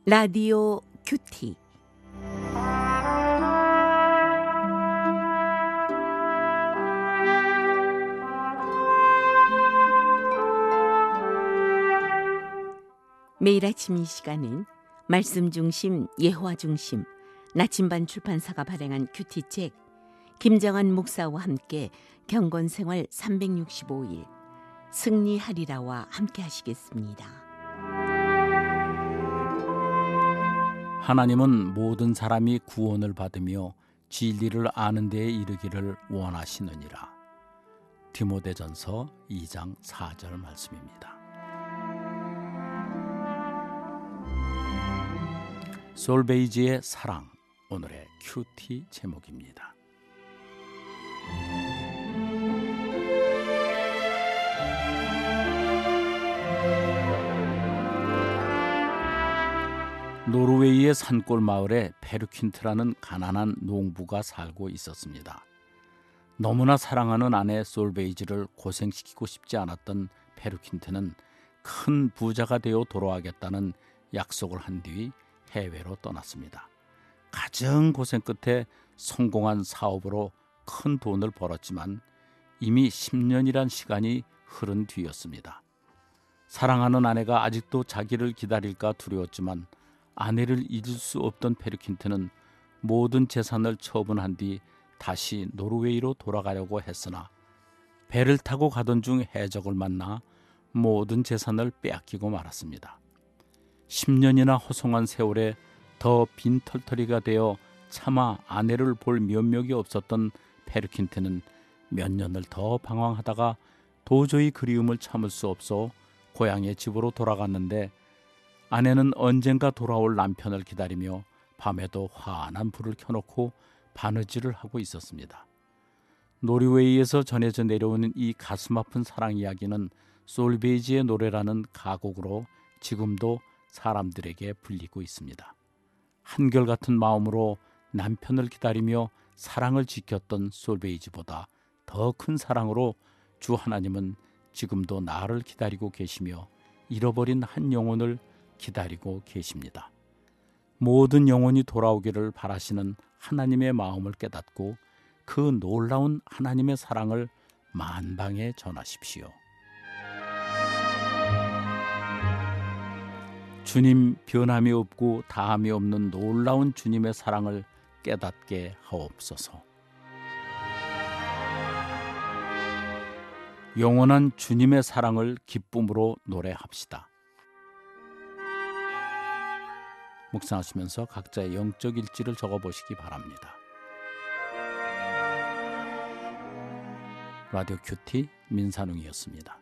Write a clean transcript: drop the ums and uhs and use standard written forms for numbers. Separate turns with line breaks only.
라디오 큐티. 매일 아침 이 시간은 말씀 중심, 예화 중심, 나침반 출판사가 발행한 큐티책 김정한 목사와 함께 경건생활 365일 승리하리라와 함께 하시겠습니다.
하나님은 모든 사람이 구원을 받으며 진리를 아는 데에 이르기를 원하시느니라. 디모데전서 2장 4절 말씀입니다. 솔베이지의 사랑, 오늘의 큐티 제목입니다. 노르웨이의 산골 마을에 페르킨트라는 가난한 농부가 살고 있었습니다. 너무나 사랑하는 아내 솔베이지를 고생시키고 싶지 않았던 페르킨트는 큰 부자가 되어 돌아가겠다는 약속을 한 뒤 해외로 떠났습니다. 가정 고생 끝에 성공한 사업으로 큰 돈을 벌었지만 이미 10년이란 시간이 흐른 뒤였습니다. 사랑하는 아내가 아직도 자기를 기다릴까 두려웠지만 아내를 잊을 수 없던 페르킨트는 모든 재산을 처분한 뒤 다시 노르웨이로 돌아가려고 했으나 배를 타고 가던 중 해적을 만나 모든 재산을 빼앗기고 말았습니다. 10년이나 허송한 세월에 더 빈털터리가 되어 차마 아내를 볼 면목이 없었던 페르킨트는 몇 년을 더 방황하다가 도저히 그리움을 참을 수 없어 고향의 집으로 돌아갔는데 아내는 언젠가 돌아올 남편을 기다리며 밤에도 환한 불을 켜놓고 바느질을 하고 있었습니다. 노르웨이에서 전해져 내려오는 이 가슴 아픈 사랑 이야기는 솔베이지의 노래라는 가곡으로 지금도 사람들에게 불리고 있습니다. 한결같은 마음으로 남편을 기다리며 사랑을 지켰던 솔베이지보다 더 큰 사랑으로 주 하나님은 지금도 나를 기다리고 계시며 잃어버린 한 영혼을 기다리고 계십니다. 모든 영혼이 돌아오기를 바라시는 하나님의 마음을 깨닫고 그 놀라운 하나님의 사랑을 만방에 전하십시오. 주님, 변함이 없고 다함이 없는 놀라운 주님의 사랑을 깨닫게 하옵소서. 영원한 주님의 사랑을 기쁨으로 노래합시다. 묵상하시면서 각자의 영적 일지를 적어보시기 바랍니다. 라디오 큐티 민산웅이었습니다.